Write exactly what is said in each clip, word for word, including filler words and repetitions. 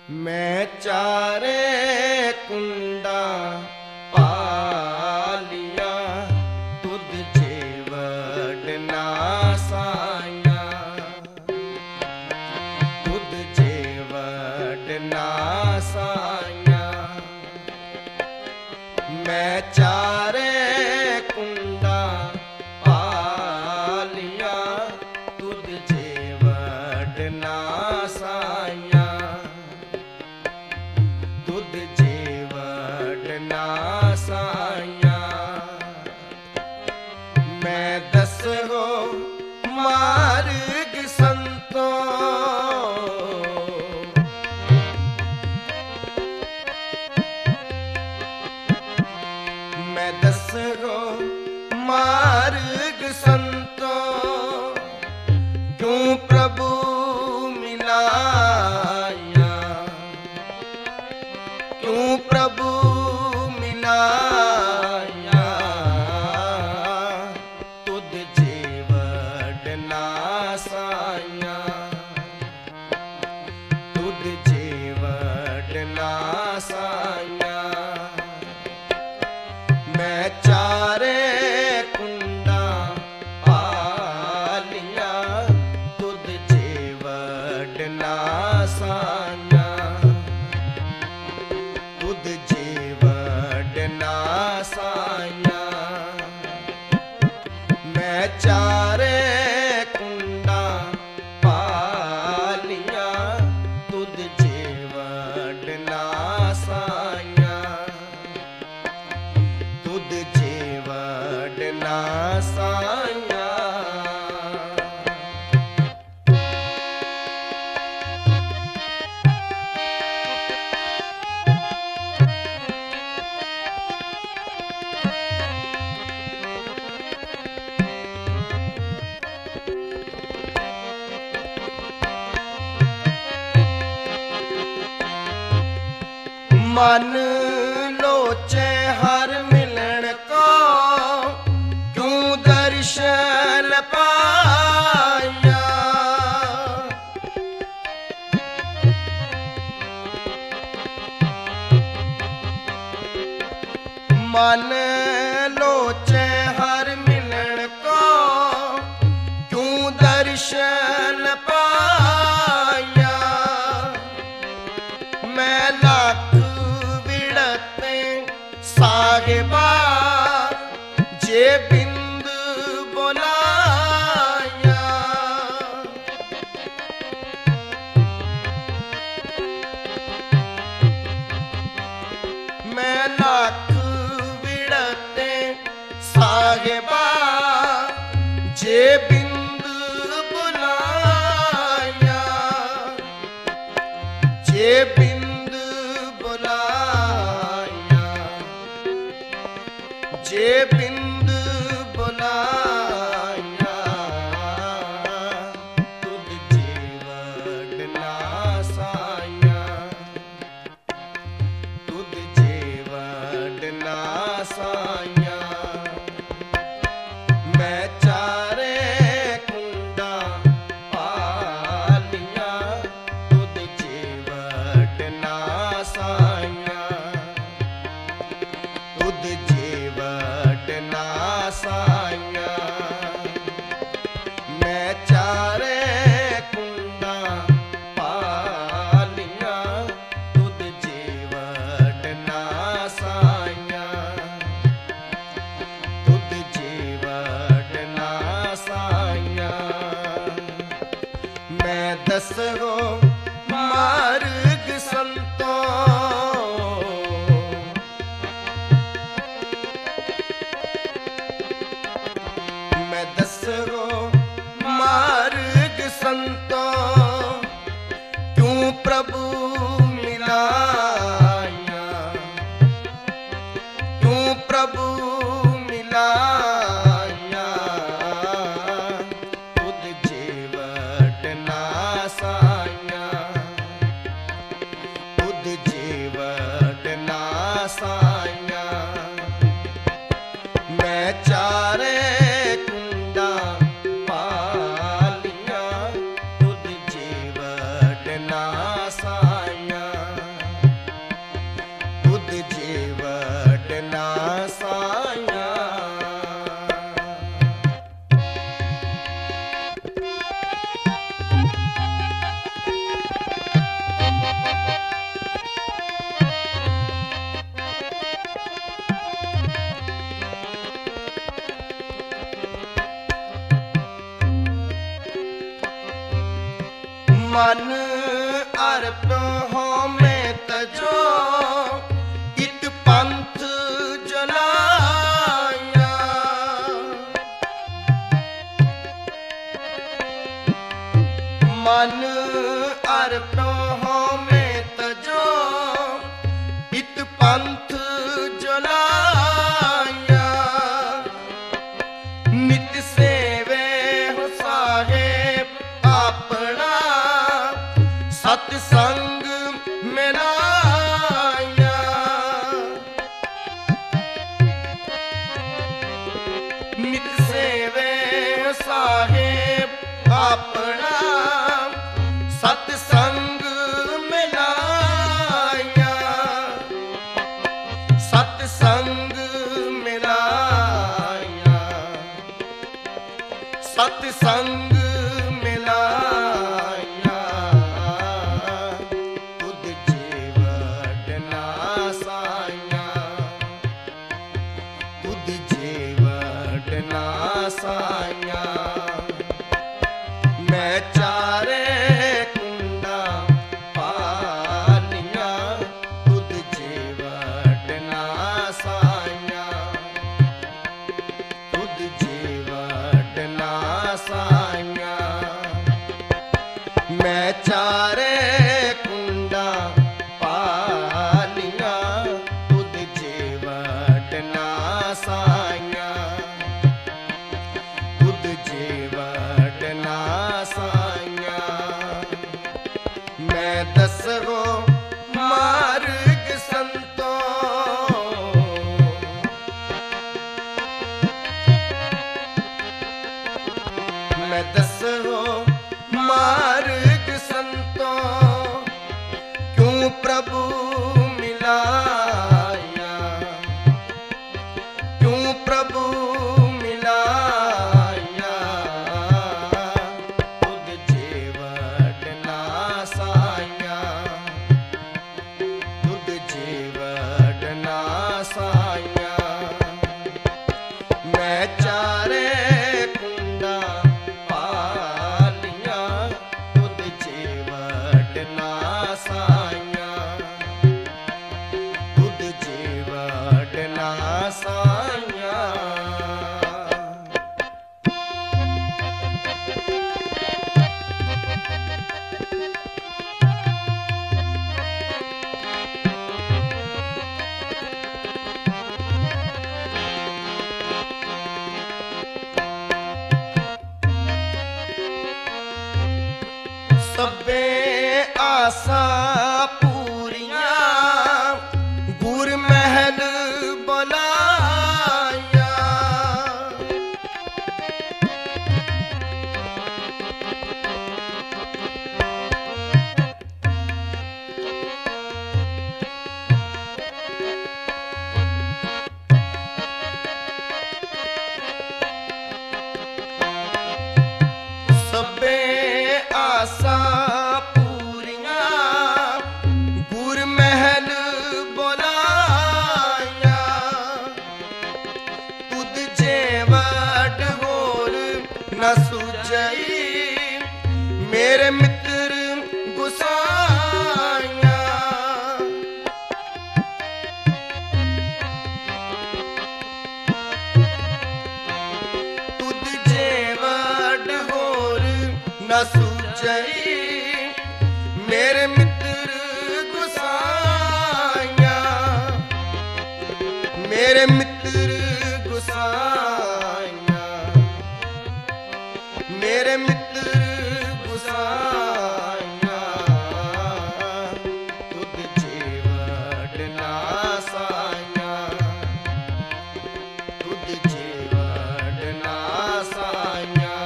मैं चारे कुंडा पालिया तुद जेवड ना साया, तुद जेवड ना साया। मैं चारे कुंडा पालिया तुद जेवड ना साया, तुद जेवड ना साया। मैं दसरो मार्ग संतो, मैं दसरो मार्ग संतो, क्यों प्रभु मिलाया, क्यों प्रभु मिलाया। तुद जेवड ना साया, तुद जेवड ना साया। मैं चारे कुंडा पालिया तुद जेवड ना साया, तुद जेवड ना साया। मैं चारे कुंडा पालिया तुद जेवड ना साया, तुद जेवड ना साया। मन लोचे हर मिलन को, क्यों दर्शन पाया। मन लोचे हर मिलन को, क्यों दर्शन पाया। मैं लाख साहिबा जे बिंद बोलाया, मैं लाख विड़ते साहिबा जे बिंद बुलाया, जे बिंद बुलाया, जे बिंद बुलाया। तुद जेवड ना साया, तुद जेवड ना साया। मैं चारे कुंडा पालिया तुद जेवड ना साया, तुद जेवड ना साया। मैं चारे कुंडा पालिया तुद जेवड ना साया, तुद जेवड ना साया। मैं दसरो मार्ग संतो, मैं दसरो मार्ग संतो, क्यों प्रभु मिलाया, क्यों प्रभु मिलाया। तुद जेवड ना साया, तुद जेवड ना साया। मैं चारे कुंडा पालिया तुद जेवड ना साया। मन अर्प हो में तजो इत पंथ जलाया। मन अर्प हो में तजो इत पंथ जलाया। नित सेवे हो साहेब अपना सतसंग मिलाया। नित सेवे साहेब अपना सतसंग मिलाया। सतसंग मिलाया। सतसंग मिलाया। तुद जीवट नासाया। तुद जीवट नासाया। मैं चारे कुंडा पालिया तुद जीवट नासाया। तुद जीवट नासाया। मैं चारे कुंडा पालिया तुद जीवट नासाया। तुद जीवट नासाया। मैं दसरो मार्ग संतो मैं दसरो मार्ग संतो क्यों प्रभु मिलाया। क्यों प्रभु मिलाया। तुद जीवट नासाया। तुद जीवट नासाया। मैं चारे कुंडा पालिया तुद जीवट नासाया। तुद जीवट नासाया। सबे आसा पूरियां गुर महल बुलाया। सबे आसा गुर महल बुलाया। तुद जेवट होर न सुझई मेरे मित्र गुसाया। तुद जेवट होर न सुझई मेरे मित्र गुसाया। मेरे मित्र गुसाया। मेरे मित्र गुसाया। तुद जीवट नासाया। तुद जीवट नासाया।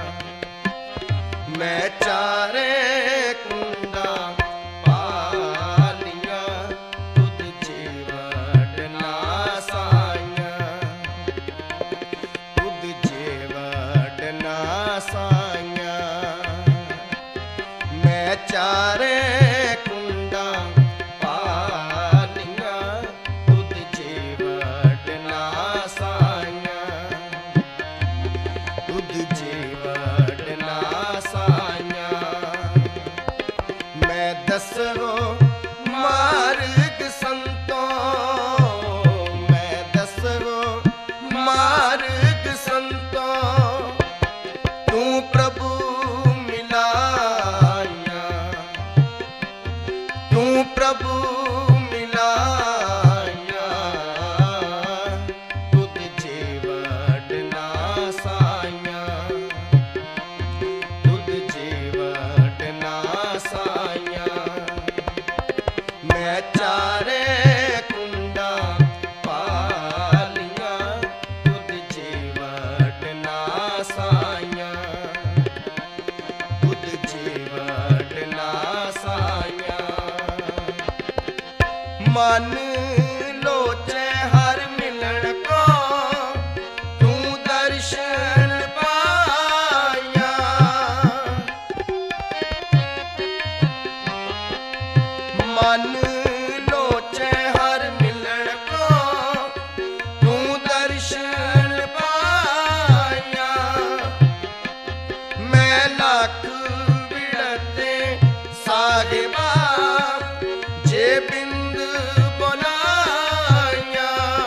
मैं चारे कुंडा पालिया तुद जीवट नासाया। तुद जीवट नासाया। मैं चारे कुंडा पालिया तुद जीवट नासाया। तुद जीवट नासाया। दसो मार्ग संतों, मैं दसो मार्ग संतों, तू प्रभु मिलाया, तू प्रभु मिलाया, तुझ जीवट ना साया, तुझ जीवट ना साया। मैं चारे कुंडा पालिया, तुझ जीवट ना साया, तुझ जीवट ना साया। मन लोचे हर मिलन को, तू दर्शन पाया, मन लोचे हर मिलन को, तू दर्शन पाया। मैं लाख विड़ते साहिबा, जे बिंद बोलाया,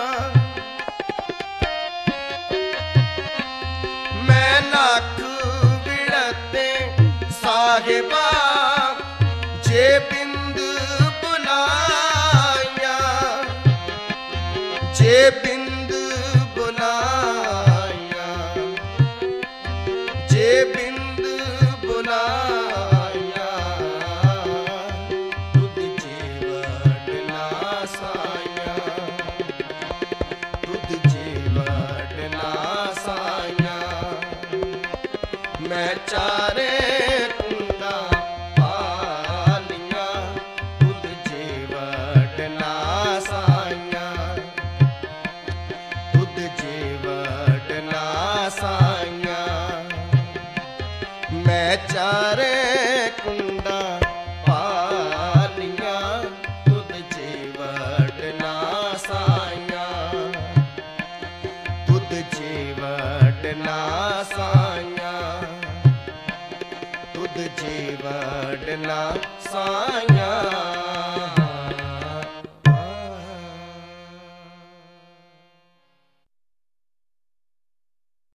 मैं लाख विड़ते साहिबा, जे बिंद बुलाया, जे बिंद बुलाया, जे बिंद बुलाया, तुझ जीवट ना साया, तुझ जीवट ना साया। मैं चारे कुंडा पालिया, तुझ जीवट ना साया, तुझ जीवट ना साया। मैं चारे कुंडा पालिया, तुझ जीवट ना साया, तुझ जीवट ना साया, तुझ जीवट ना साया।